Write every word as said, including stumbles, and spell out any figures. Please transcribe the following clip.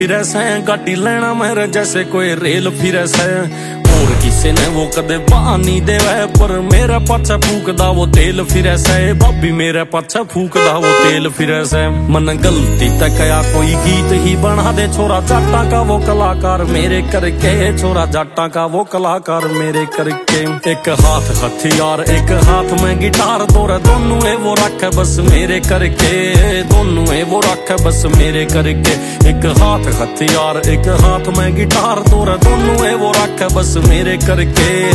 फिरे से, गाड़ी लेना मेरे जैसे कोई रेल फिरे से। और किसी ने वो कदे पानी देवे, पर मेरे पाछे फूकदा वो तेल फिरे से। भाभी मेरे पाछे फूकदा वो तेल फिरे से। मन गलती तक कया कोई गीत ही बना दे, छोरा जाटा का वो कलाकार मेरे करके, छोरा जाटा का वो कलाकार मेरे करके। एक हाथ हथियार एक हाथ में गिटार, तोरा दोनों है वो रखे बस मेरे करके, दोनों है वो रखे बस मेरे करके। एक हाथ हथियार एक हाथ में गिटार, तोरा दोनों है वो रखे बस मेरे करके,